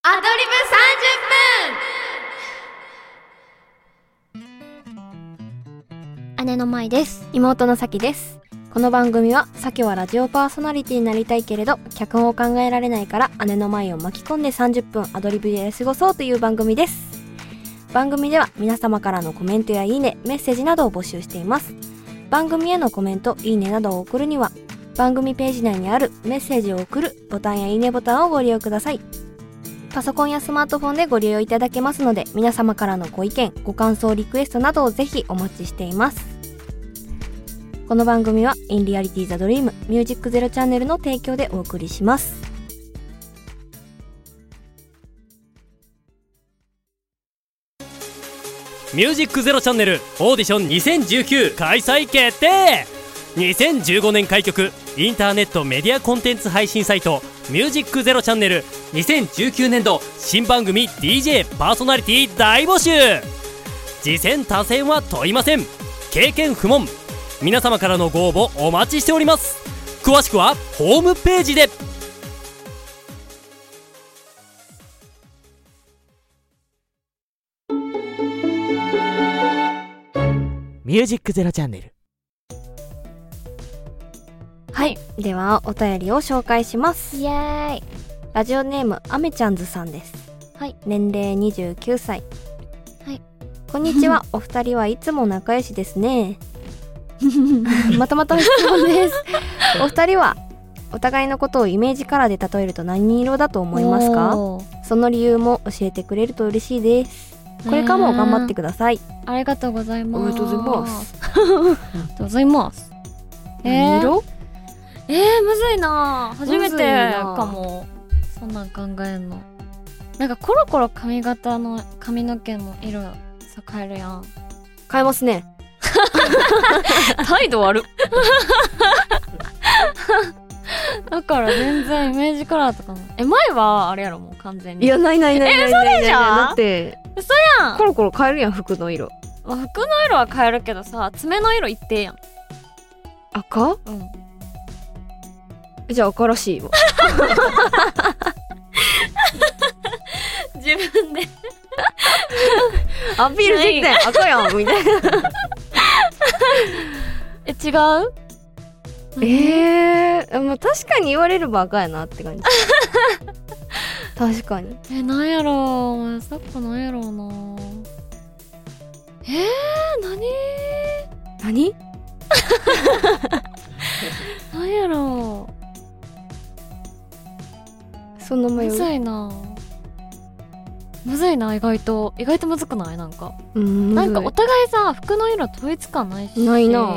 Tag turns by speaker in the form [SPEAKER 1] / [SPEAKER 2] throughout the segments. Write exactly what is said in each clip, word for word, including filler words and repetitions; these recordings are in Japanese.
[SPEAKER 1] アドリブさんじゅっぷん。姉の舞です。
[SPEAKER 2] 妹のさきです。この番組はさきはラジオパーソナリティになりたいけれど脚本を考えられないから姉の舞を巻き込んでさんじゅっぷんアドリブで過ごそうという番組です。番組では皆様からのコメントやいいね、メッセージなどを募集しています。番組へのコメント、いいねなどを送るには番組ページ内にあるメッセージを送るボタンやいいねボタンをご利用ください。パソコンやスマートフォンでご利用いただけますので、皆様からのご意見、ご感想、リクエストなどをぜひお待ちしています。この番組は In Reality The Dream ミュージックゼロチャンネルの提供でお送りします。
[SPEAKER 3] ミュージックゼロチャンネルオーディションにせんじゅうきゅう開催決定。にせんじゅうごねん開局インターネットメディアコンテンツ配信サイトミュージックゼロチャンネルにせんじゅうきゅうねんど新番組 ディージェー パーソナリティ大募集。次戦他戦は問いません。経験不問。皆様からのご応募お待ちしております。詳しくはホームページで。
[SPEAKER 4] ミュージックゼロチャンネル。
[SPEAKER 2] はい、ではお便りを紹介します。
[SPEAKER 1] イエーイ。
[SPEAKER 2] ラジオネームアメちゃんずさんです。
[SPEAKER 1] はい。
[SPEAKER 2] 年齢にじゅうきゅうさい。
[SPEAKER 1] はい。
[SPEAKER 2] こんにちは。お二人はいつも仲良しですね。またまた質問です。お二人はお互いのことをイメージカラーで例えると何色だと思いますか？その理由も教えてくれると嬉しいです。これからも頑張ってください。
[SPEAKER 1] ありがとうございます。
[SPEAKER 2] おめでとうございます。
[SPEAKER 1] ありがとうございます。
[SPEAKER 2] 何色？
[SPEAKER 1] えー、むずいな。初めてかも。そんなん考えんの。なんかコロコロ髪型の髪の毛の色さ変えるやん。
[SPEAKER 2] 変えますね。
[SPEAKER 1] 態度悪っ。だから全然イメージカラーとかも。え、前はあれやろもう完全に。
[SPEAKER 2] いやないないないないないない。
[SPEAKER 1] え、嘘でしょ？
[SPEAKER 2] だって
[SPEAKER 1] 嘘やん。
[SPEAKER 2] コロコロ変えるやん服の色。
[SPEAKER 1] まあ、服の色は変えるけどさ、爪の色一定やん。
[SPEAKER 2] 赤？
[SPEAKER 1] うん。
[SPEAKER 2] じゃあ赤らしいわ。
[SPEAKER 1] 自分で
[SPEAKER 2] アピールしてきて赤やんみたいな。
[SPEAKER 1] え、違う？
[SPEAKER 2] えー、まあ確かに言われれば赤やなって感じ。確かに。
[SPEAKER 1] え、なんやろう、まさかなんやろうな。えー、なに
[SPEAKER 2] 何？
[SPEAKER 1] なんやろう。
[SPEAKER 2] そんな迷う。
[SPEAKER 1] むずいな。むずいな、意外と。意外とむずくない？なんか。
[SPEAKER 2] うん、
[SPEAKER 1] なんかお互いさ、服の色統一感ないし。
[SPEAKER 2] ないな。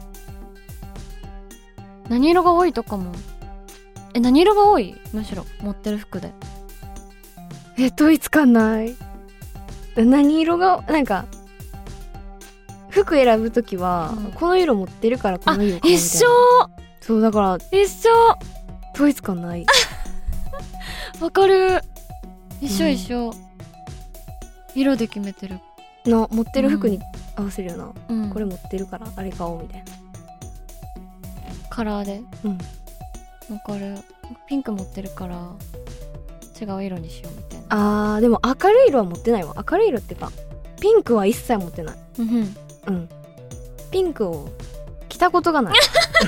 [SPEAKER 1] 何色が多いとかも。え、何色が多い？むしろ、持ってる服で。
[SPEAKER 2] え、統一感ない。何色が、なんか、服選ぶときは、うん、この色持ってるからこの色買うみたいな。
[SPEAKER 1] 一緒。
[SPEAKER 2] そう、だから、
[SPEAKER 1] 一緒。
[SPEAKER 2] 統一感ない。
[SPEAKER 1] わかる。一緒一緒、うん、色で決めてる
[SPEAKER 2] の持ってる服に合わせるよな、
[SPEAKER 1] うん、
[SPEAKER 2] これ持ってるからあれ買おうみたいな
[SPEAKER 1] カラーで。
[SPEAKER 2] うん、
[SPEAKER 1] わかる。ピンク持ってるから違う色にしようみたい
[SPEAKER 2] な。あーでも明るい色は持ってないわ。明るい色ってかピンクは一切持ってない。
[SPEAKER 1] うん
[SPEAKER 2] うん、ピンクを着たことがない。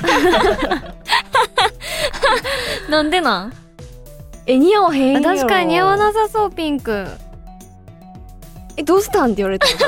[SPEAKER 1] なんでなん？
[SPEAKER 2] え、似合わへんよ。
[SPEAKER 1] 確かに似合わなさそう、ピンク。
[SPEAKER 2] え、どうしたんって言われたの。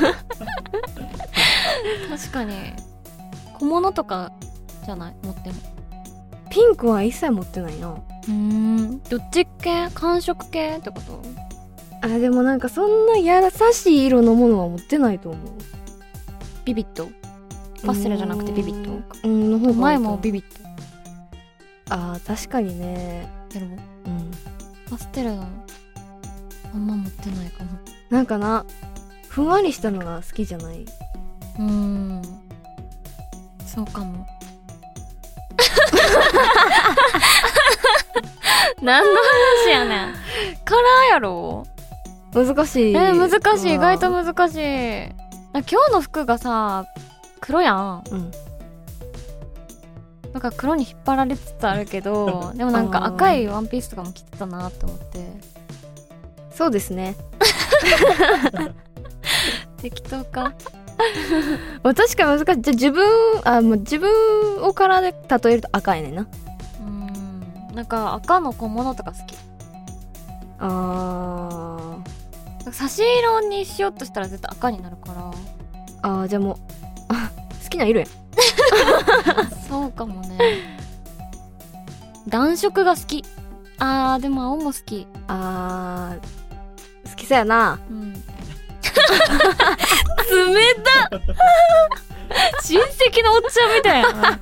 [SPEAKER 1] 確かに小物とかじゃない？持っても
[SPEAKER 2] ピンクは一切持ってないな。
[SPEAKER 1] うーん、どっち系？寒色系ってこと？
[SPEAKER 2] あ、でもなんかそんな優しい色のものは持ってないと思う。
[SPEAKER 1] ビビット？パステルじゃなくてビビット？
[SPEAKER 2] うん、の方が
[SPEAKER 1] 前もビビット。
[SPEAKER 2] あー確かにね。
[SPEAKER 1] やろう。
[SPEAKER 2] うん。
[SPEAKER 1] パステルのあんま持ってないかも。
[SPEAKER 2] なんかな、ふんわりしたのが好きじゃない？
[SPEAKER 1] うーん、そうかも。何の話やねん。カラーやろ？
[SPEAKER 2] 難しい。
[SPEAKER 1] えー、難しい。意外と難しい。今日の服がさ、黒やん。
[SPEAKER 2] うん。
[SPEAKER 1] なんか黒に引っ張られつつあるけどでもなんか赤いワンピースとかも着てたなって思って。
[SPEAKER 2] そうですね。
[SPEAKER 1] 適当か。
[SPEAKER 2] まあ確かに難しい。じゃあ自分あもう自分をからで例えると赤やねんな。
[SPEAKER 1] うーんなんか赤の小物とか好き。
[SPEAKER 2] あ
[SPEAKER 1] なんか差し色にしようとしたら絶対赤になるから
[SPEAKER 2] ーあーじゃあもう好きな色やん。
[SPEAKER 1] そうかもね。暖色が好き。あーでも青も好き。
[SPEAKER 2] あー好きそうやな。
[SPEAKER 1] うん冷た親戚のおっちゃんみたいな。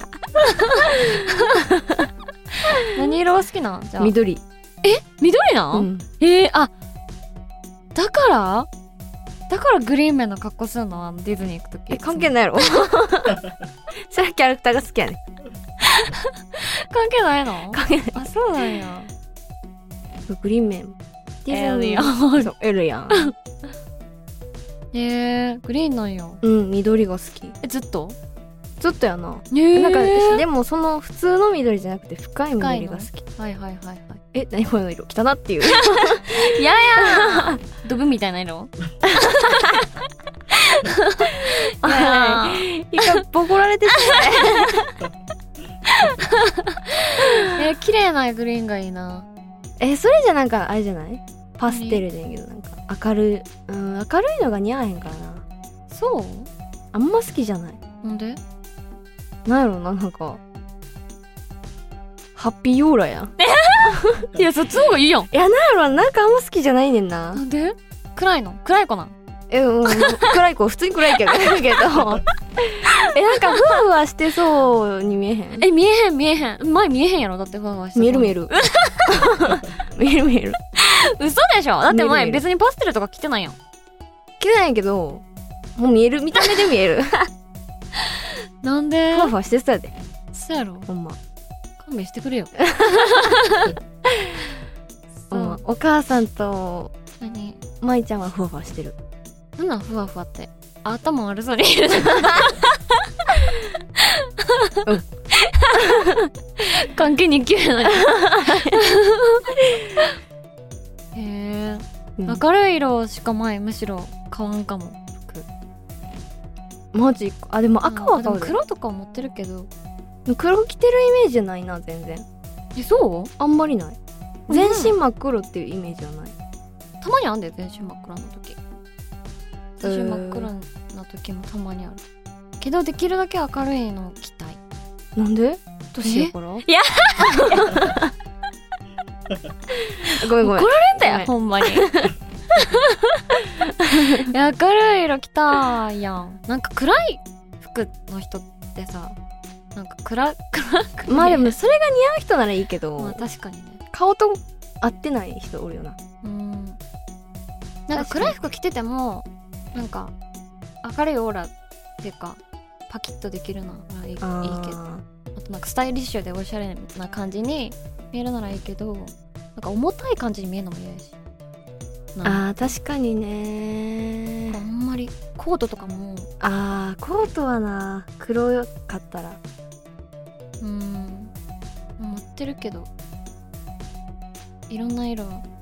[SPEAKER 1] 何色が好きなんじゃあ。
[SPEAKER 2] 緑。
[SPEAKER 1] 緑なん、
[SPEAKER 2] うん、
[SPEAKER 1] えー、あだからだからグリーン面の格好するのあのディズニー行くとき。
[SPEAKER 2] え関係ないやろ。それはキャラクターが好きやねん。
[SPEAKER 1] 関係ないの？
[SPEAKER 2] 関係ない。
[SPEAKER 1] あそうなんや。
[SPEAKER 2] グリーン面ディズニー
[SPEAKER 1] エルやん。
[SPEAKER 2] そうエルやん。
[SPEAKER 1] えー、グリーンなんよ。
[SPEAKER 2] うん緑が好き。
[SPEAKER 1] えずっと？
[SPEAKER 2] ずっとやな。
[SPEAKER 1] えー、
[SPEAKER 2] なんかでもその普通の緑じゃなくて深い緑が好き。
[SPEAKER 1] はいはいはいはい。
[SPEAKER 2] え何この色汚なっていう。
[SPEAKER 1] いややードブみたいな色。いやー
[SPEAKER 2] 一回ボコられてしま
[SPEAKER 1] えー、綺麗なグリーンがいいな。
[SPEAKER 2] えそれじゃなんかあれじゃないパステルでいいけどなんか明るい、うん、明るいのが似合わへんからな。
[SPEAKER 1] そう？
[SPEAKER 2] あんま好きじゃない。
[SPEAKER 1] なんで？
[SPEAKER 2] なんやろななんかハッピーオーラやん。
[SPEAKER 1] いやそっちの方がいいやん。
[SPEAKER 2] いやなんやろなんかあんま好きじゃないねんな。
[SPEAKER 1] なんで？暗いの？暗い子なん？
[SPEAKER 2] えうん暗い子普通に暗いけどけどえなんかふわふわしてそうに見えへん。
[SPEAKER 1] え見えへん見えへん。前見えへんやろだってふわふわして。
[SPEAKER 2] 見える見える。見える見える。
[SPEAKER 1] 嘘でしょ。だって前
[SPEAKER 2] 見える見える
[SPEAKER 1] 別にパステルとか着てないやん。
[SPEAKER 2] 着てないけどもう見える見た目で見える。
[SPEAKER 1] なんで？
[SPEAKER 2] ふわふわしてそうやで
[SPEAKER 1] そうやろ。
[SPEAKER 2] ほんま。
[SPEAKER 1] 勘弁してくれよ。
[SPEAKER 2] ほんまお母さんと
[SPEAKER 1] 何？
[SPEAKER 2] 舞ちゃんはふわふわしてる。
[SPEAKER 1] なんなんふわふわって。頭悪そうに言う。
[SPEAKER 2] うん。
[SPEAKER 1] 関係にきれない。へえ、
[SPEAKER 2] うん、
[SPEAKER 1] 明るい色しか前むしろ買わんかも。
[SPEAKER 2] マジあでも赤は買うで。
[SPEAKER 1] 黒とか持ってるけど
[SPEAKER 2] 黒着てるイメージじゃないな全然。
[SPEAKER 1] えそう
[SPEAKER 2] あんまりない。全身真っ黒っていうイメージはない。
[SPEAKER 1] たまにあんで全身真っ黒の時。全身真っ黒な時もたまにあるけどできるだけ明るいのを着たい。
[SPEAKER 2] なんで？年やから？
[SPEAKER 1] いや
[SPEAKER 2] ごめんごめん
[SPEAKER 1] 怒られんだよほんまに。いや明るい色着たいやん。なんか暗い服の人ってさなんか暗暗く
[SPEAKER 2] まあでもそれが似合う人ならいいけど、
[SPEAKER 1] まあ確かにね
[SPEAKER 2] 顔と合ってない人おるよな。
[SPEAKER 1] うんなんか暗い服着ててもなんか明るいオーラっていうかパキッとできるならいい, いいけど、あとなんかスタイリッシュでおしゃれな感じに見えるならいいけどなんか重たい感じに見えるのも嫌やし。
[SPEAKER 2] あー確かにね。
[SPEAKER 1] あんまりコートとかも
[SPEAKER 2] あーコートはな黒かったら
[SPEAKER 1] うん持ってるけどいろんな色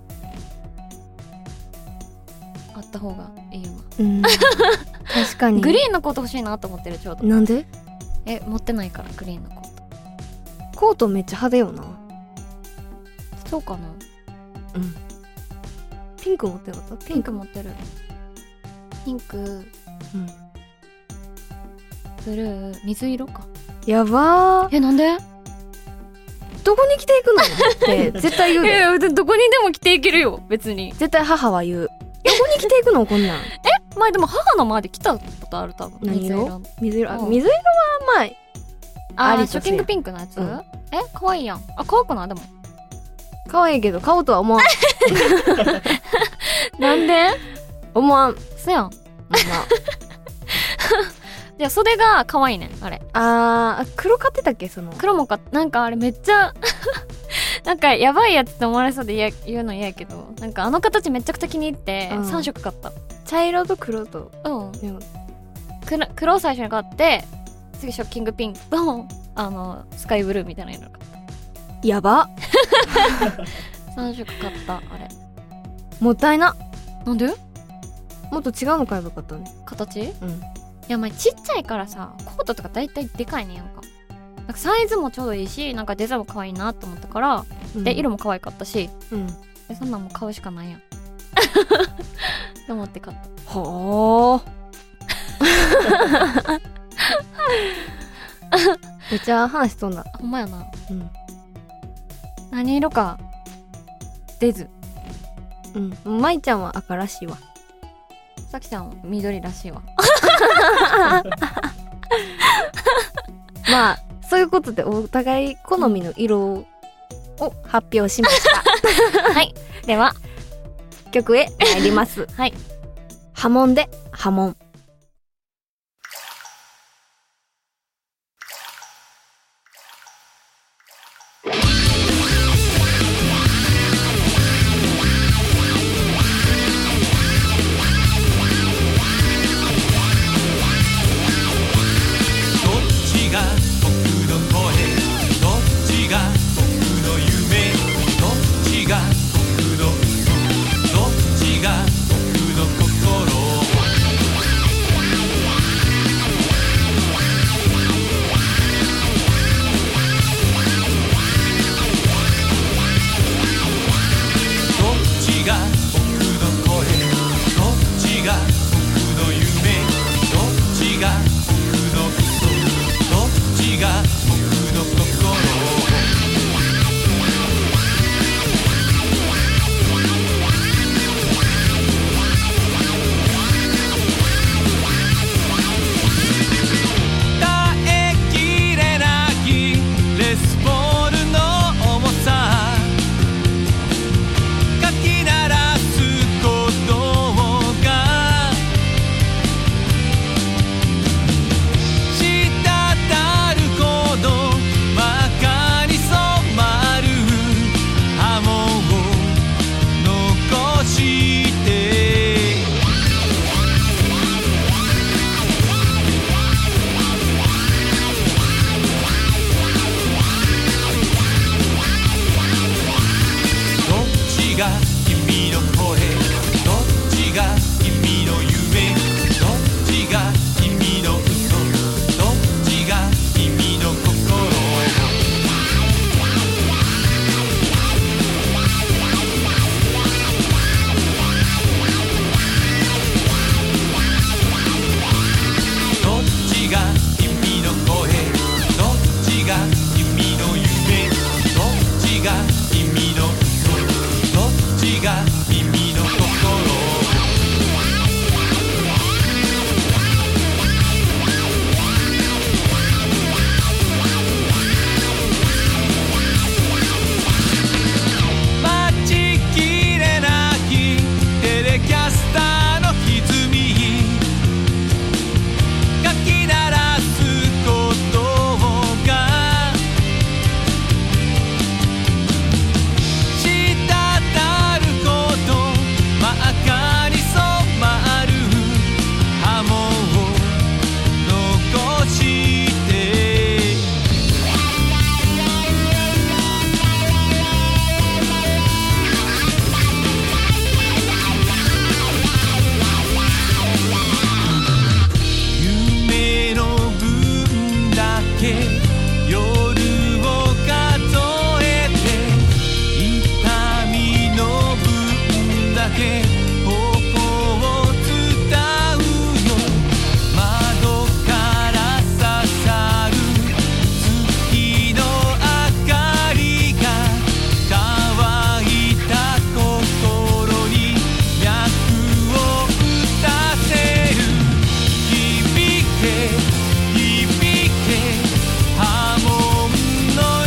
[SPEAKER 1] あった方がいいよな。
[SPEAKER 2] うん確かに
[SPEAKER 1] グリーンのコート欲しいなと思ってるちょうど。
[SPEAKER 2] なんで？
[SPEAKER 1] え持ってないからグリーンのコート。
[SPEAKER 2] コートめっちゃ派手よな。
[SPEAKER 1] そうかな。
[SPEAKER 2] うんピンク持ってなかった？
[SPEAKER 1] ピンク持ってる。ピンク、うん、ブルー、水色か。
[SPEAKER 2] やばー。
[SPEAKER 1] えなんで？
[SPEAKER 2] どこに着ていくのって絶対言うで。
[SPEAKER 1] えどこにでも着ていけるよ別に。
[SPEAKER 2] 絶対母は言う。どこに着ていくのこんなん。
[SPEAKER 1] え前でも母の前で着たことある多分。
[SPEAKER 2] 何色？水色。あ、
[SPEAKER 1] うん、
[SPEAKER 2] 水色はまあ
[SPEAKER 1] あーショッキングピンクのやつ、うん、え可愛いやん。あ可愛くない？でも
[SPEAKER 2] 可愛いけど買おうとは思わん。
[SPEAKER 1] なんで？
[SPEAKER 2] 思わん。
[SPEAKER 1] そやん。
[SPEAKER 2] まあ
[SPEAKER 1] じゃあ袖が可愛いねんあれ。
[SPEAKER 2] あー黒買ってたっけその。
[SPEAKER 1] 黒もかなんかあれめっちゃなんかやばいやつって思われそうで言うの嫌やけどなんかあの形めちゃくちゃ気に入って、うん、さん色買った。
[SPEAKER 2] 茶色と黒と
[SPEAKER 1] うん、うん、黒, 黒を最初に買って次ショッキングピンクとあのスカイブルーみたいな色買った。
[SPEAKER 2] やば
[SPEAKER 1] さん色買ったあれ。
[SPEAKER 2] もったいな。
[SPEAKER 1] なんで？
[SPEAKER 2] もっと違うの買えばよかったね。
[SPEAKER 1] 形？
[SPEAKER 2] うん。
[SPEAKER 1] いやまあちっちゃいからさ、コートとかだいたいでかいねやんか。なんかサイズもちょうどいいし、なんかデザインも可愛いなと思ったから、
[SPEAKER 2] うん、
[SPEAKER 1] で色も可愛かったし、
[SPEAKER 2] うん。
[SPEAKER 1] でそんなんも買うしかないやん。と思って買った。
[SPEAKER 2] はあ。めっちゃ話飛んだ。
[SPEAKER 1] ほんまやな。
[SPEAKER 2] うん
[SPEAKER 1] 何色か出ず。
[SPEAKER 2] うん舞ちゃんは赤らしいわ。
[SPEAKER 1] さきちゃんは緑らしいわ。
[SPEAKER 2] まあそういうことでお互い好みの色を発表しました
[SPEAKER 1] はい。では
[SPEAKER 2] 曲へ参ります。
[SPEAKER 1] はい。
[SPEAKER 2] 波紋で波紋。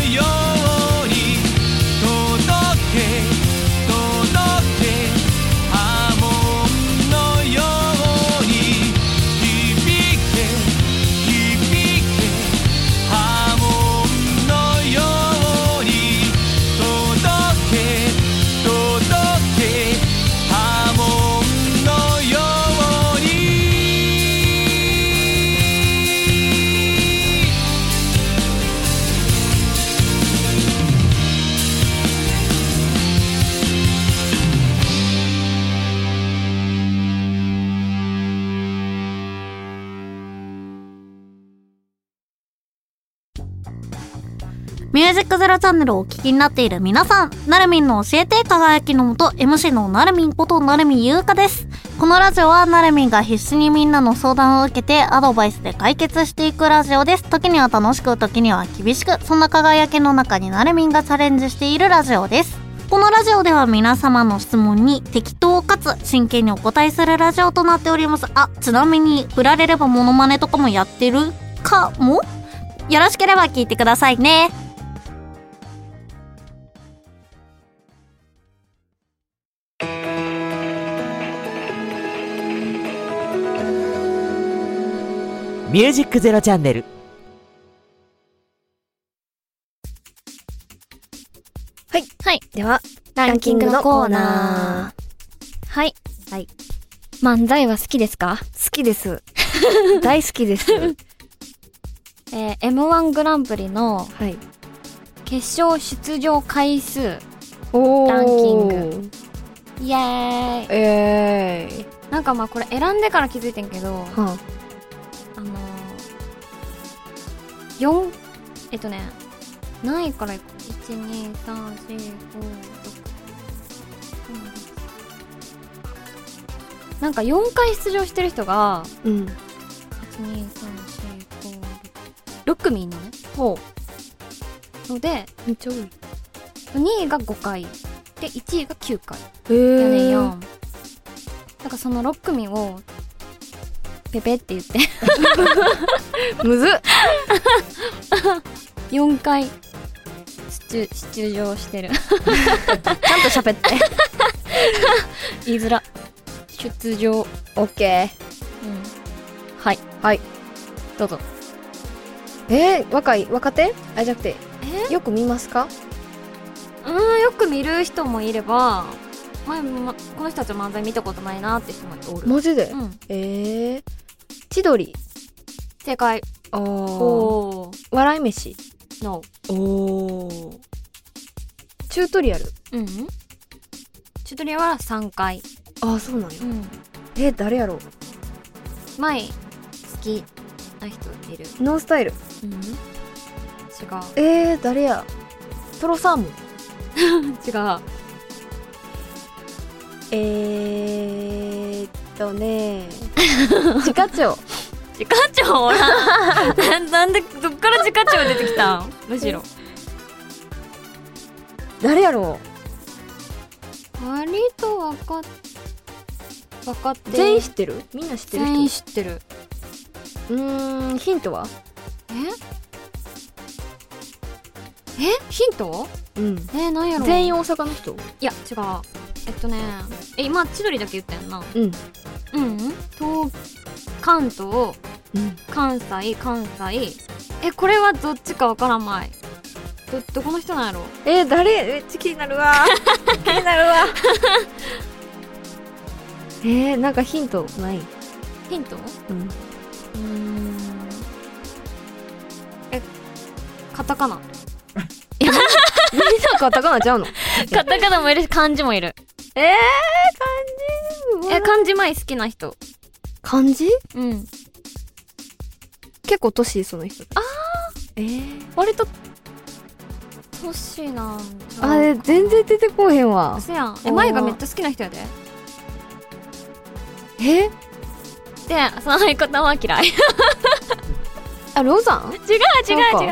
[SPEAKER 5] 波ミュージックゼロチャンネルをお聞きになっている皆さん、なるみんの教えて輝きのもと エムシー のなるみんことなるみゆうかです。このラジオはなるみんが必死にみんなの相談を受けてアドバイスで解決していくラジオです。時には楽しく、時には厳しく、そんな輝きの中になるみんがチャレンジしているラジオです。このラジオでは皆様の質問に適当かつ真剣にお答えするラジオとなっております。あ、ちなみに振られればモノマネとかもやってるかも？よろしければ聞いてくださいね。
[SPEAKER 4] ミュージックゼロチャンネル。
[SPEAKER 2] はい
[SPEAKER 1] はい
[SPEAKER 2] では
[SPEAKER 1] ランキングのコーナー。はい
[SPEAKER 2] はい
[SPEAKER 1] 漫才は好きですか？
[SPEAKER 2] 好きです大好きです
[SPEAKER 1] えー、エムワン グランプリの
[SPEAKER 2] はい
[SPEAKER 1] 決勝出場回数
[SPEAKER 2] おー
[SPEAKER 1] ランキングイエーイ。
[SPEAKER 2] えー
[SPEAKER 1] なんかまあこれ選んでから気づいてんけど、
[SPEAKER 2] は
[SPEAKER 1] あのー、よんえっとね何位からいく？いち、に、さん、よん、ご、ろく、なんかよんかい出場してる人が
[SPEAKER 2] うん
[SPEAKER 1] いち、に、さん、よん、ご、ろく組いんのね。
[SPEAKER 2] ほ
[SPEAKER 1] ので
[SPEAKER 2] うめっちゃ多い
[SPEAKER 1] にいがごかいでいちいがきゅうかい
[SPEAKER 2] へー
[SPEAKER 1] やねんよ。だからそのろく組をペペって言って
[SPEAKER 2] むずっ
[SPEAKER 1] よんかい出, 出場してる
[SPEAKER 2] ちゃんと喋って
[SPEAKER 1] 言いづら出場。
[SPEAKER 2] オッケ
[SPEAKER 1] うんはい
[SPEAKER 2] はい
[SPEAKER 1] どうぞ。
[SPEAKER 2] ーえー、若い若手あじゃなくて
[SPEAKER 1] え
[SPEAKER 2] よく見ますか？
[SPEAKER 1] うーんよく見る人もいれば、前ま、この人たちの漫才見たことないなって人もおる。
[SPEAKER 2] マジで、
[SPEAKER 1] うん
[SPEAKER 2] えー、千鳥
[SPEAKER 1] 正解。
[SPEAKER 2] あー
[SPEAKER 1] おー
[SPEAKER 2] 笑い飯
[SPEAKER 1] No
[SPEAKER 2] おーチュートリアル
[SPEAKER 1] うんチュートリアルはさんかい。
[SPEAKER 2] あーそうなんや
[SPEAKER 1] うん
[SPEAKER 2] えー、誰やろう
[SPEAKER 1] 前好きな人いる。
[SPEAKER 2] ノンスタイル
[SPEAKER 1] うん違う
[SPEAKER 2] えー、誰やトロサーモン
[SPEAKER 1] 違う。
[SPEAKER 2] えーっとね自家長
[SPEAKER 1] 自家長おらんななんでどっから自家長出てきたん？むしろ
[SPEAKER 2] 誰やろ
[SPEAKER 1] 割と分かっ分かって
[SPEAKER 2] う全員知ってるみんな知ってる人
[SPEAKER 1] 全員知ってる。
[SPEAKER 2] うーんヒントは
[SPEAKER 1] ええヒント？
[SPEAKER 2] うん
[SPEAKER 1] えなんやろ。
[SPEAKER 2] 全員大阪の人
[SPEAKER 1] いや違う。えっとねえ今千鳥だけ言ったやんな。
[SPEAKER 2] うん
[SPEAKER 1] うん東関東
[SPEAKER 2] うん
[SPEAKER 1] 関西関西えこれはどっちかわからんまい。どどこの人なんやろ。
[SPEAKER 2] えー、誰めっちゃ気になるわ気になるわえー、なんかヒントない
[SPEAKER 1] ヒント？
[SPEAKER 2] うん
[SPEAKER 1] うーんえカタカナ
[SPEAKER 2] みんなカタカナちゃうの
[SPEAKER 1] カタカナもいるし漢字もいる。
[SPEAKER 2] えー、漢字
[SPEAKER 1] え漢字前好きな人。
[SPEAKER 2] 漢字
[SPEAKER 1] うん
[SPEAKER 2] 結構年その人あーえー、
[SPEAKER 1] 割と年なんちゃうか
[SPEAKER 2] あれ全然出てこうへんわ
[SPEAKER 1] そやん。え
[SPEAKER 2] おー
[SPEAKER 1] 前がめっちゃ好きな人やで。
[SPEAKER 2] え
[SPEAKER 1] でその相方は嫌い違う
[SPEAKER 2] あロザン
[SPEAKER 1] 違う違う
[SPEAKER 2] なん
[SPEAKER 1] 違う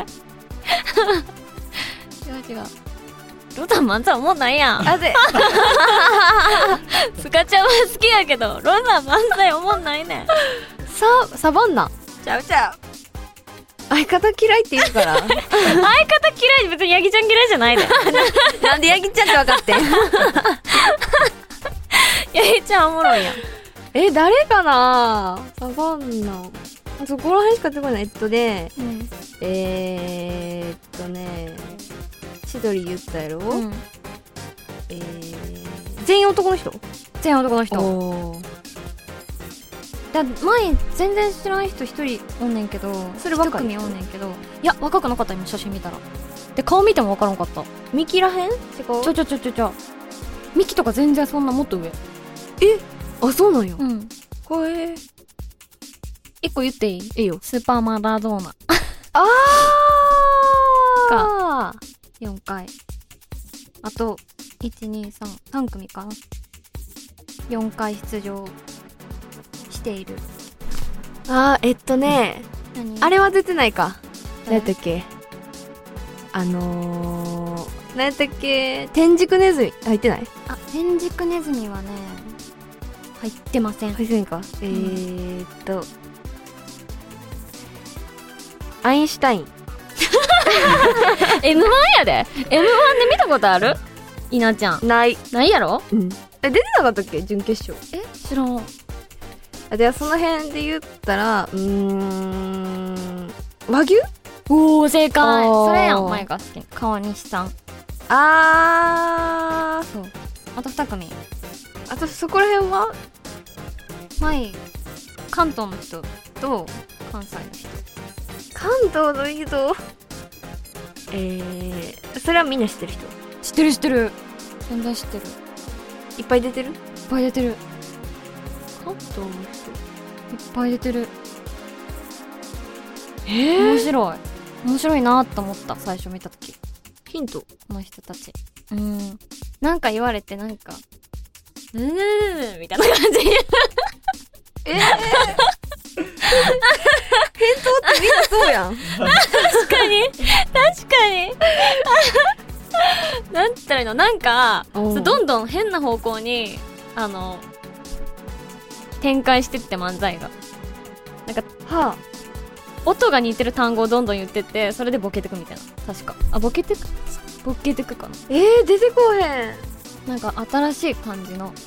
[SPEAKER 1] 違うロザン漫才おもんないやん。
[SPEAKER 2] あで
[SPEAKER 1] スカちゃんは好きやけどロザン漫才おもんないねん。
[SPEAKER 2] ササバンナ
[SPEAKER 1] ちゃうちゃう。
[SPEAKER 2] 相方嫌いって言うから
[SPEAKER 1] 相方嫌い別にヤギちゃん嫌いじゃないで
[SPEAKER 2] なんでヤギちゃんって分かってん
[SPEAKER 1] ヤギちゃんおもろいやん。
[SPEAKER 2] え誰かなサバンナそこら辺しか出てこないえっとね
[SPEAKER 1] うん
[SPEAKER 2] えー、っとね千鳥言ったやろ、
[SPEAKER 1] うん
[SPEAKER 2] えー、全員男の人
[SPEAKER 1] 全員男の人
[SPEAKER 2] おー
[SPEAKER 1] だ前全然知らん人一人おんねんけど
[SPEAKER 2] それ若い
[SPEAKER 1] 一組おんねんけどいや若くなかった今写真見たら。で顔見ても分からんかった。
[SPEAKER 2] ミキらへん違う
[SPEAKER 1] ちょちょちょちょちょミキとか全然そんなもっと上。
[SPEAKER 2] あそうなんや、
[SPEAKER 1] うん
[SPEAKER 2] これ
[SPEAKER 1] 一個言っていい？
[SPEAKER 2] いいよ
[SPEAKER 1] スーパーマラドーナ
[SPEAKER 2] あ
[SPEAKER 1] かよんかい、あといちにさんさん組かな、よんかい出場している。
[SPEAKER 2] あーえっとね
[SPEAKER 1] 何
[SPEAKER 2] あれは出てないか。何や
[SPEAKER 1] 誰
[SPEAKER 2] ったっけ、あのー、何やったっけ、天竺ネズミ入ってない？
[SPEAKER 1] あ、天竺ネズミはね入ってません。
[SPEAKER 2] 入ってないか。えーっとアインシュタイン。
[SPEAKER 1] エムワン やで。 エムワン で見たことある？稲ちゃん
[SPEAKER 2] ない。
[SPEAKER 1] ないやろ。
[SPEAKER 2] うん。え、出てなかったっけ準決勝。
[SPEAKER 1] え、知らん。
[SPEAKER 2] あ、ではその辺で言ったらうーん和牛。
[SPEAKER 1] おー、正解。
[SPEAKER 2] あー
[SPEAKER 1] それやん、前が好きな川西さん。
[SPEAKER 2] あー
[SPEAKER 1] そう、あとに組。
[SPEAKER 2] あとそこら辺は
[SPEAKER 1] 前関東の人と関西の人。
[SPEAKER 2] 関東の人。えー、それはみんな知ってる人。
[SPEAKER 1] 知ってる知ってる、全然知ってる。
[SPEAKER 2] いっぱい出てる。
[SPEAKER 1] いっぱい出てる。いっ
[SPEAKER 2] 関東の人。
[SPEAKER 1] ぱい出てる。
[SPEAKER 2] え
[SPEAKER 1] 面白い。面白いなと思った、最初見た時。
[SPEAKER 2] ヒント。
[SPEAKER 1] この人たち。うん。なんか言われて、なんか、うーん、みたいな感じ。
[SPEAKER 2] えー、返答ってみんなそうやん。
[SPEAKER 1] 確かに確かになんて言ったらいいの、なんか
[SPEAKER 2] おう
[SPEAKER 1] そうどんどん変な方向にあの展開してって漫才がなんか
[SPEAKER 2] は
[SPEAKER 1] 音が似てる単語をどんどん言ってってそれでボケてくみたいな。確かあボケてくボケてくかな。
[SPEAKER 2] えー、出てこへん。
[SPEAKER 1] なんか新しい感じの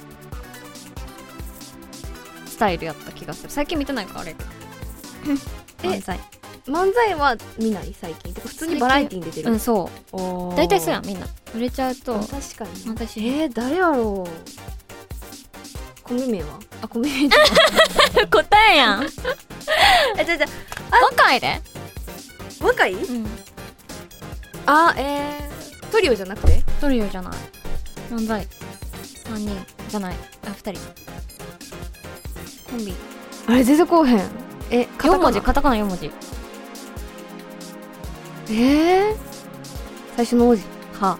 [SPEAKER 1] スタイルやった気がする。最近見てないからあれやけど
[SPEAKER 2] え
[SPEAKER 1] 漫才。
[SPEAKER 2] 漫才は見ない最近。てか普通にバラエティに出てる。
[SPEAKER 1] うん、そ
[SPEAKER 2] おー
[SPEAKER 1] う大体そうやん、みんな売れちゃうと。
[SPEAKER 2] 確かに。
[SPEAKER 1] 私
[SPEAKER 2] えー、誰やろう。コンビ名はあ、コンビ名
[SPEAKER 1] 答えやん
[SPEAKER 2] え、じゃじゃ
[SPEAKER 1] 若いで。
[SPEAKER 2] 若い
[SPEAKER 1] うん、
[SPEAKER 2] あ、えー、トリオじゃなくて
[SPEAKER 1] トリオじゃない。漫才さんにんじゃない。あ、ふたりコンビ。
[SPEAKER 2] あれ出てこうへん。え、
[SPEAKER 1] よん文字、
[SPEAKER 2] か
[SPEAKER 1] カタカナよん文字。
[SPEAKER 2] えー、最初の文字
[SPEAKER 1] は。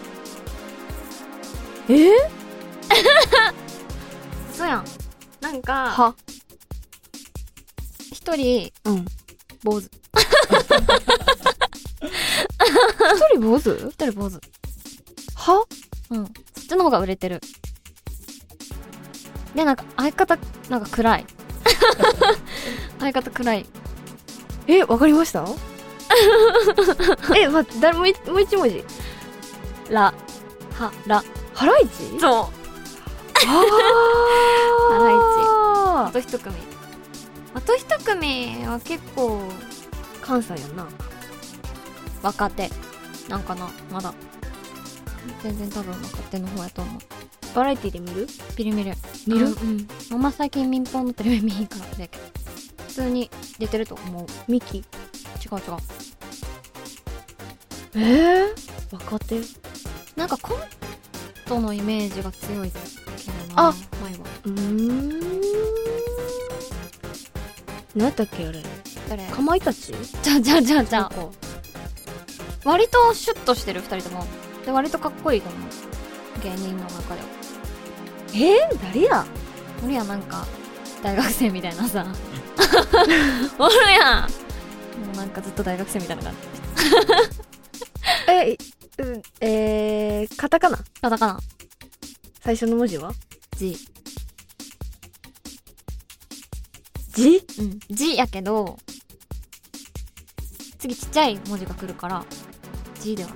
[SPEAKER 2] えー、
[SPEAKER 1] そうやん。なんか
[SPEAKER 2] は
[SPEAKER 1] 一人
[SPEAKER 2] うん
[SPEAKER 1] 坊主。
[SPEAKER 2] 一人坊主
[SPEAKER 1] 一人坊主。
[SPEAKER 2] は
[SPEAKER 1] うん、そっちの方が売れてる。で、なんか相方なんか暗い。相方暗い。
[SPEAKER 2] え、わかりましたえ、待って、誰もいもう一文字
[SPEAKER 1] ラはラ。
[SPEAKER 2] ハライチ
[SPEAKER 1] そう。
[SPEAKER 2] あ
[SPEAKER 1] あと一組。あと一組は結構
[SPEAKER 2] 関西やんな。
[SPEAKER 1] 若手なんかな、まだ。全然多分若手の方やと思う。
[SPEAKER 2] バラエティで見る
[SPEAKER 1] ビリ見る。
[SPEAKER 2] 見る
[SPEAKER 1] あうんあんま最近民放のテレビ見ひんからだけど普通に出てると思う。
[SPEAKER 2] ミキ。
[SPEAKER 1] 違う違う。
[SPEAKER 2] えー、若手。
[SPEAKER 1] なんかコントのイメージが強いけどな。
[SPEAKER 2] あ
[SPEAKER 1] 前は
[SPEAKER 2] うーん。何やったっけあれ。
[SPEAKER 1] 誰？
[SPEAKER 2] かまいたち
[SPEAKER 1] じゃあじゃあじゃあじゃあ
[SPEAKER 2] なんか
[SPEAKER 1] 割とシュッとしてるふたりともで割とかっこいいと思う芸人の中では。
[SPEAKER 2] えー、誰や
[SPEAKER 1] 俺やなんか大学生みたいなさおるやん。もうなんかずっと大学生みたいな感じ。
[SPEAKER 2] え、う、えー、カタカナ
[SPEAKER 1] カタカナ
[SPEAKER 2] 最初の文字は
[SPEAKER 1] G。
[SPEAKER 2] G？
[SPEAKER 1] うん G やけど次ちっちゃい文字が来るから G ではない。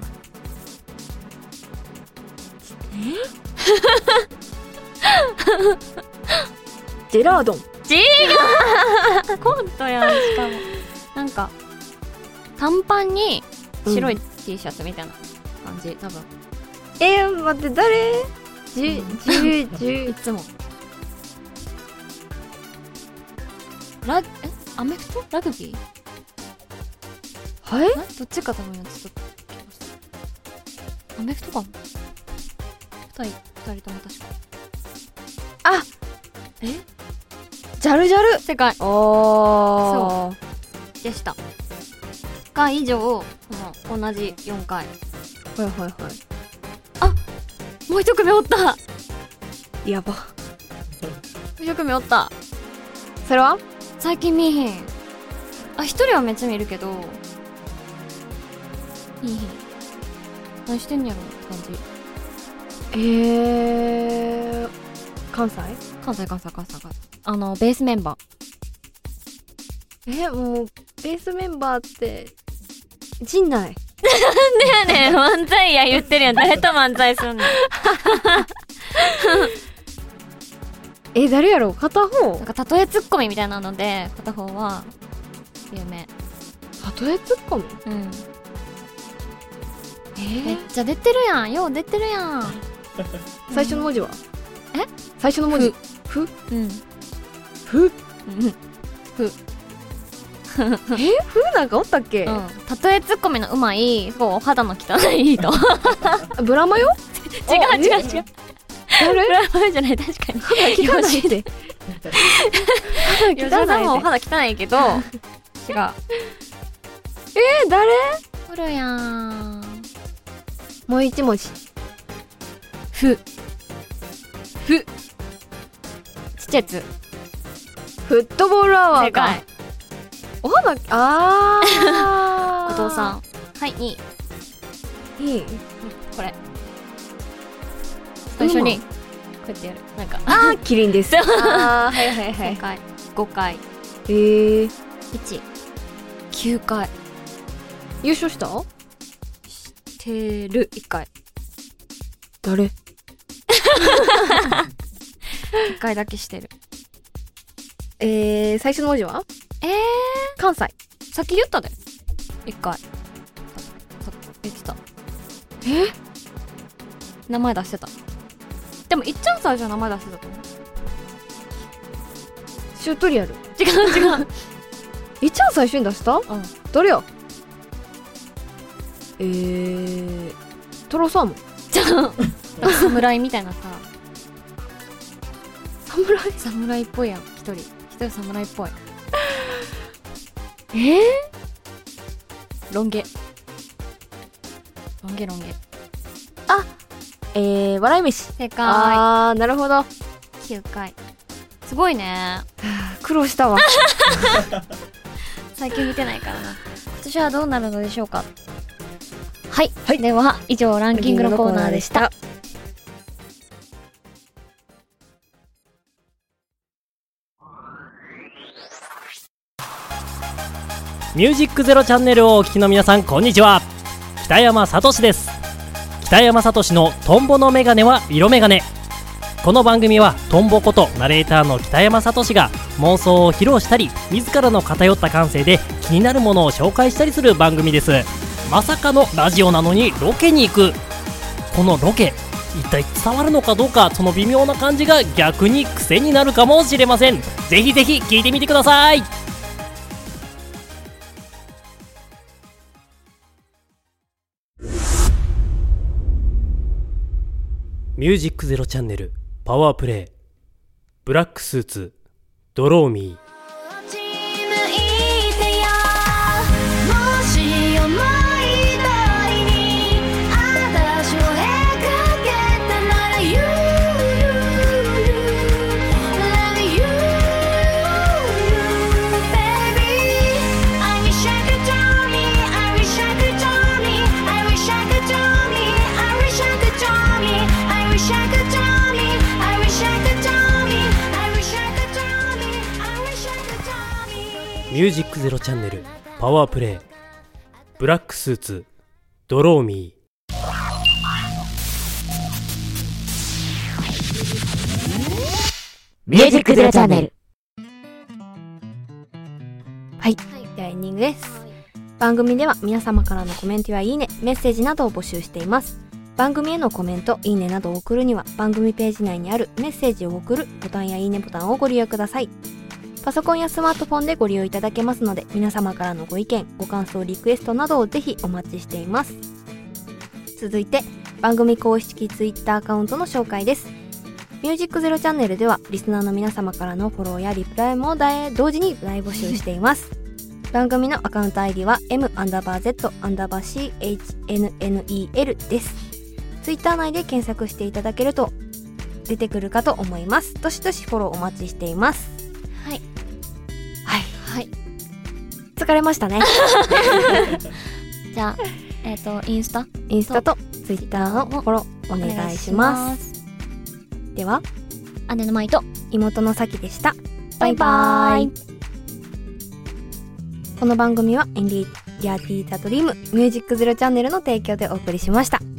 [SPEAKER 2] ジェラードン。
[SPEAKER 1] G がコントやん。しかもなんか短パンに白い T シャツみたいな感じ、多分。
[SPEAKER 2] えー、待って、誰？じ、じ、じ
[SPEAKER 1] い、つもラえアメフトラグビー
[SPEAKER 2] はい？
[SPEAKER 1] えどっちか多分やってた気がする。アメフトかも。二人二人とも確か。
[SPEAKER 2] あ、
[SPEAKER 1] え
[SPEAKER 2] ジャルジャル。
[SPEAKER 1] 世界
[SPEAKER 2] おー。
[SPEAKER 1] でしたが以上この同じよんかい
[SPEAKER 2] はいはいはい
[SPEAKER 1] もう一組おった。
[SPEAKER 2] やば。
[SPEAKER 1] もう一組おった。
[SPEAKER 2] それは
[SPEAKER 1] 最近見えへん。あ、一人はめっちゃ見るけど見えへん。何してんやろって感じ。
[SPEAKER 2] えー、関西
[SPEAKER 1] 関西関西関西関西。あのベースメンバ
[SPEAKER 2] えもうベースメンバーって陣内。
[SPEAKER 1] ー。ねえねえ漫才や言ってるやん。誰と漫才すんの。
[SPEAKER 2] え誰やろ片方
[SPEAKER 1] なんか例えツッコミみたいなので片方は有名。
[SPEAKER 2] 例えツッコミ
[SPEAKER 1] うん
[SPEAKER 2] え
[SPEAKER 1] めっちゃ出てるやん。よう出てるやん。
[SPEAKER 2] 最初の文字は
[SPEAKER 1] え
[SPEAKER 2] 最初の文字ふ
[SPEAKER 1] うん
[SPEAKER 2] ふ
[SPEAKER 1] うん
[SPEAKER 2] えふなんかおったっけ、
[SPEAKER 1] うん、例えツッコミのうまい、そうお肌の汚い人。
[SPEAKER 2] ブラマヨ
[SPEAKER 1] 違う違う違う。
[SPEAKER 2] 誰
[SPEAKER 1] ブラマヨじゃない。確かに
[SPEAKER 2] 肌汚いって
[SPEAKER 1] 吉田さんもお肌汚いけど違う。
[SPEAKER 2] えー、誰
[SPEAKER 1] おるやん。
[SPEAKER 2] もう一文字
[SPEAKER 1] ふふちっちゃいやつ。
[SPEAKER 2] フットボールアワーか。
[SPEAKER 1] 正解。
[SPEAKER 2] お肌あー
[SPEAKER 1] 後藤さん。はいにい
[SPEAKER 2] いい
[SPEAKER 1] これ最初にこうやってやる。なんか
[SPEAKER 2] あーキリンですあーはいはいはい
[SPEAKER 1] 正解。ごかい。
[SPEAKER 2] えー、
[SPEAKER 1] いちきゅうかい。
[SPEAKER 2] 優勝した
[SPEAKER 1] てるいっかい。
[SPEAKER 2] 誰
[SPEAKER 1] いっかいだけしてる。
[SPEAKER 2] えー、最初の文字は
[SPEAKER 1] え
[SPEAKER 2] 関西。
[SPEAKER 1] ー、さっき言ったでいっかい。さ言ってた。
[SPEAKER 2] え
[SPEAKER 1] 名前出してた。でもいっちゃん最初名前出してたと思う。
[SPEAKER 2] チュートリアル
[SPEAKER 1] 違う違う。
[SPEAKER 2] いっちゃん最初に出した
[SPEAKER 1] うん
[SPEAKER 2] 誰やえー、トロサーモン
[SPEAKER 1] じゃあ侍みたいなさ
[SPEAKER 2] 侍
[SPEAKER 1] 侍っぽいやん。一人一人侍っぽい。
[SPEAKER 2] えー、
[SPEAKER 1] ロン毛ロン毛ロン毛。
[SPEAKER 2] えー、笑い飯。
[SPEAKER 1] 正解。
[SPEAKER 2] あーなるほどは
[SPEAKER 1] きゅうかい。すごいね。
[SPEAKER 2] ー苦労したわ
[SPEAKER 1] 最近見てないからな。今年はどうなるのでしょうか。はい、
[SPEAKER 2] はい
[SPEAKER 1] では以上ランキングのコーナーでした。
[SPEAKER 3] ミュージックゼロチャンネルをお聞きの皆さん、こんにちは。北山聡です。北山聡のトンボのメガネは色メガネ。この番組はトンボことナレーターの北山聡が妄想を披露したり、自らの偏った感性で気になるものを紹介したりする番組です。まさかのラジオなのにロケに行く。このロケ一体伝わるのかどうか、その微妙な感じが逆に癖になるかもしれません。ぜひぜひ聞いてみてください。ミュージックゼロチャンネルパワープレイ。ブラックスーツドローミー。ミュージックゼロチャンネルパワープレイ。ブラックスーツドローミー。
[SPEAKER 4] ミュージックゼロチャンネル。
[SPEAKER 2] はい、ではエンディングです。番組では皆様からのコメントやいいね、メッセージなどを募集しています。番組へのコメント、いいねなどを送るには番組ページ内にあるメッセージを送るボタンやいいねボタンをご利用ください。パソコンやスマートフォンでご利用いただけますので、皆様からのご意見、ご感想、リクエストなどをぜひお待ちしています。続いて番組公式ツイッターアカウントの紹介です。ミュージックゼロチャンネルではリスナーの皆様からのフォローやリプライも同時に大募集しています。 番組のアカウント アイディ は m アンダーバー z アンダーバー chnel です。ツイッター内で検索していただけると出てくるかと思います。どしどしフォローお待ちしています。
[SPEAKER 1] はい
[SPEAKER 2] はい
[SPEAKER 1] はい。
[SPEAKER 2] 疲れましたね。
[SPEAKER 1] じゃあえっ、ー、とインスタ
[SPEAKER 2] インスタとツイッターのフォローお願いします。では
[SPEAKER 1] 姉の舞と
[SPEAKER 2] 妹のさきでした。
[SPEAKER 1] バイバイ。
[SPEAKER 2] この番組はインディアティーザドリームミュージックゼロチャンネルの提供でお送りしました。